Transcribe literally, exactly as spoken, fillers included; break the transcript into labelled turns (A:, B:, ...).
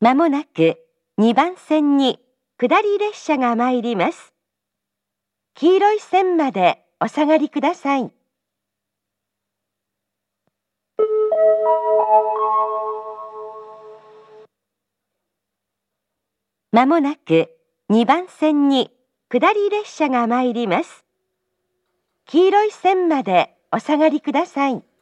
A: まもなくにばん線に下り列車が参ります。黄色い線までお下がりください。まもなくにばん線に下り列車が参ります。黄色い線までお下がりください。